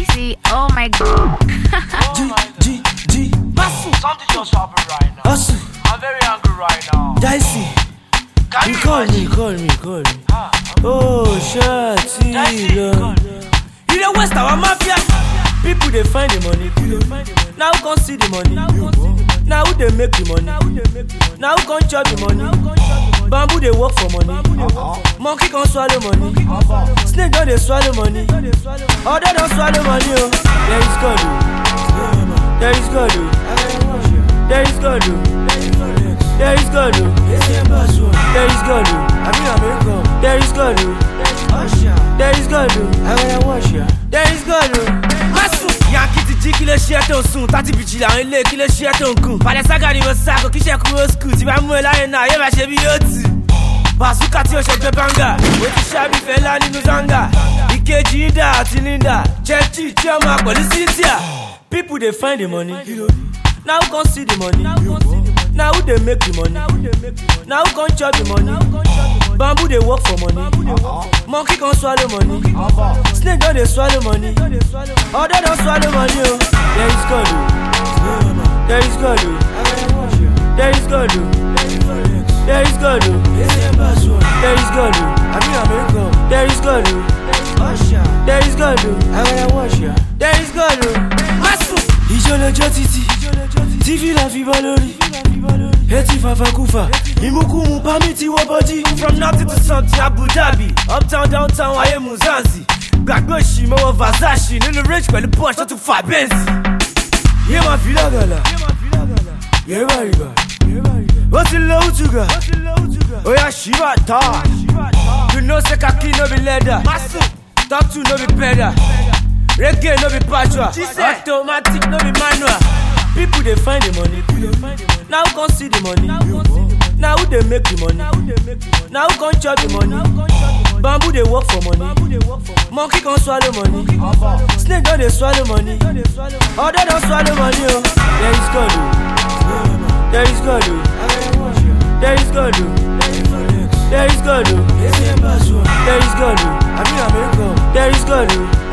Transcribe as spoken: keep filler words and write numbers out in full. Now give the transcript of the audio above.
See, oh my god. G, G, G. Massive. Something just happened right now. Asu. I'm very angry right now. Dicey. Can You you call me, imagine? call me, call me. Ah, Oh, shit. Dicey, call me. You the West, our mafia. People they find the money. Now who can see the money? Now who they make the money? Now who can chop the money? Bamboo they work for money. Monkey can swallow money. Snake don't they swallow money. Other don't swallow money. Oh. There is God. Oh. There is God. Oh. There is God. Oh. There is God. Oh. There is God. Oh. There is God. Oh. There is God. Oh. There is God. Oh. Yankee ti jí kí ló ṣe tó ń sùn tàti bìjì làwọn ilé kí ló ṣe tó ń gùn. Balẹ̀ sága ni mo sàkó kí ṣe kúrò skul tí bá mú ẹ láyé náà yóò bá ṣe bí yóò tì. Bàzúkà tí ó ṣe gbé báńgà, ó ti ṣáàbì fẹ́lá nínú zanga. Ìkejì Ida àti Linda, Chẹ́chì tí ó máa pẹ̀lú Cynthia. People dey find the money, now who can see the money? Now who dey make the money? Now who can chop the money? Bamboo dey work for money. Monkey can swallow money. Snake don't they swallow money. Other don't swallow money. Oh. There is God. Oh. There is God. Oh. There is God. Oh. There is God. Oh. There is God. Oh. There is God. Oh. There is God. Oh. There is God. Oh. Ìjọlẹjọ títí, T V la fi bọ́ lórí. Eti fafa kufa, imukumu pami ti wọ bọ́dí. From nothing to something, Abu Dhabi. Uptown, downtown, ayé Muzanzi. Gbàgbé òṣì mọ́wọ́ Versace. Nínú range pẹ̀lú Porsche tó tún fa Benz. Yé máa fi lágàlà, yé bá rìbà. Ó ti lówó tùgà, ó yà ṣíbà tà. You know say kaki no be leather. Talk to no be pedal. Reggae no be patois. Automatic no be manual. People they find the money. Now who can see the money? Now who they make the money? Now who can chop the money? Bamboo they work for money. Monkey can swallow money. Snake don't they swallow money. Other don't swallow money. Oh. There is God. Oh. There is God. Oh. There is God. Oh. There is God. Oh. There is God. Oh. There is God. Oh.